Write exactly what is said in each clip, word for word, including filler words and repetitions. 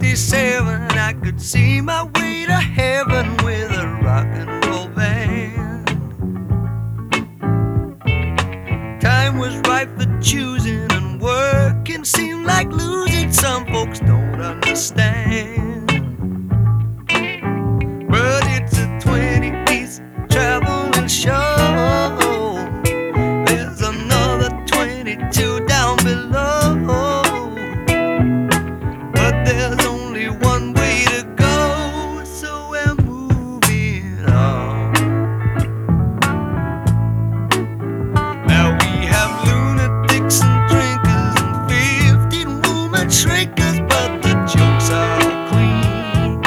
twenty-seven, I could see my way to heaven with a rock and roll band. Time was right for choosing, and working seemed like losing. Some folks don't understand, but it's a twenty-piece traveling show. There's another twenty-two down below, but there's only one way to go, so we're moving on. Now we have lunatics and drinkers and fifteen woman shrinkers, but the jokes are clean.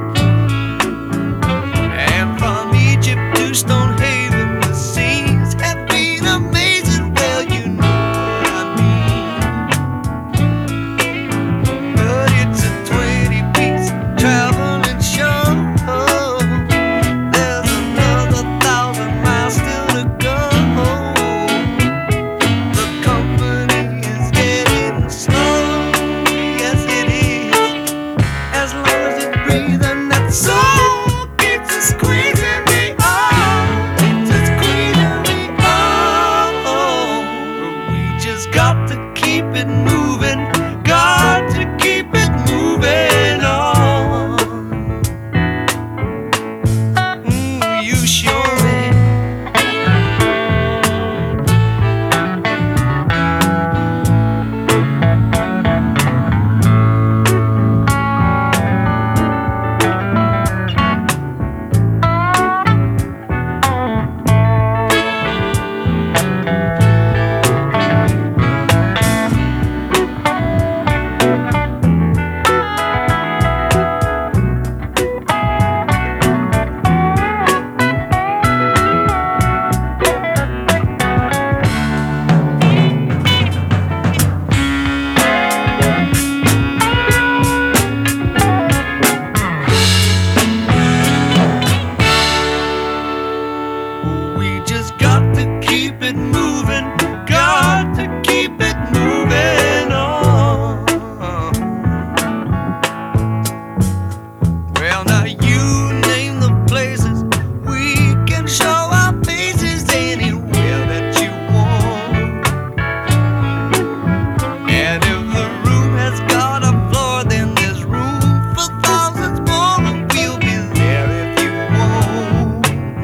And from Egypt to Stonehaven, the scenes have been amazing. Well, you know what I mean. But it's a twenty-piece traveling show. There's another thousand miles still to go. The company is getting slow. Yes, it is. As long as it's breathing, that soul keeps it squeezing me on. Keeps it squeezing me on. But we just got to keep it moving. Got to keep it moving on. Mm, you sure did. We just got to keep it moving. Got to keep it moving on. Well, now you name the places. We can show our faces anywhere that you want. And if the room has got a floor, then there's room for thousands more, and we'll be there if you want.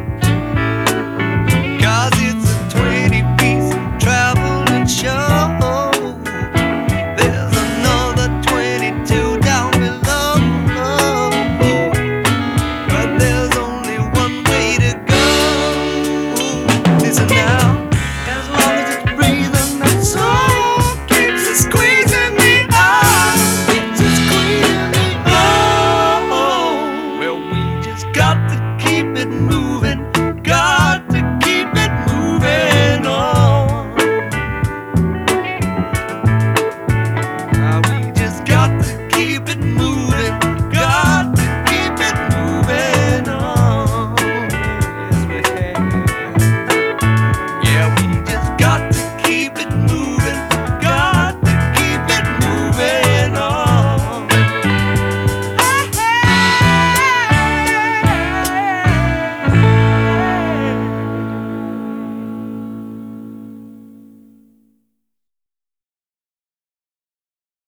Cause it's a twenty-piece traveling show. There's another twenty-two down below, but there's only one way to go. Listen now, as long as it's breathing, that soul keeps it squeezing me on. Keeps it squeezing me on. Well, we just got to keep it moving.